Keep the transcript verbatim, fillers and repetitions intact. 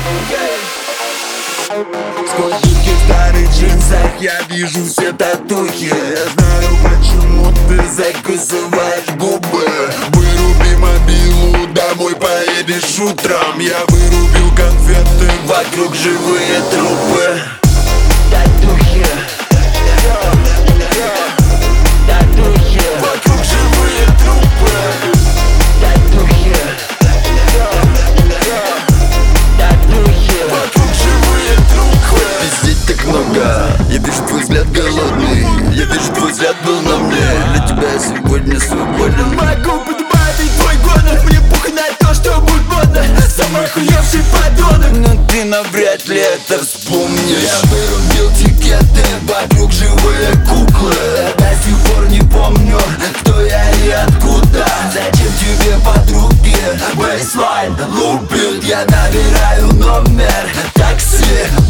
Сквозь дырки в старых джинсах я вижу все татухи. Я знаю, почему ты закусываешь губы. Выруби мобилу, домой поедешь утром. Я вырубил конфеты, вокруг живые трупы. Татухи, татухи, вокруг живые трупы. Татухи, татухи, вокруг живые трупы. Пиздеть так много, я вижу твой взгляд голодный. Я вижу твой взгляд был на мне. Для тебя я сегодня свободен. Могу подбавить твой гонор. Мне похуй на то, что будет модно. Самый хуевший подонок. Но ты навряд ли это вспомнишь. Я вырубил тикеты, вокруг живые куклы. До сих пор не помню, кто я и откуда. Зачем тебе подруги? Бейслайн лупит. Я набираю номер такси.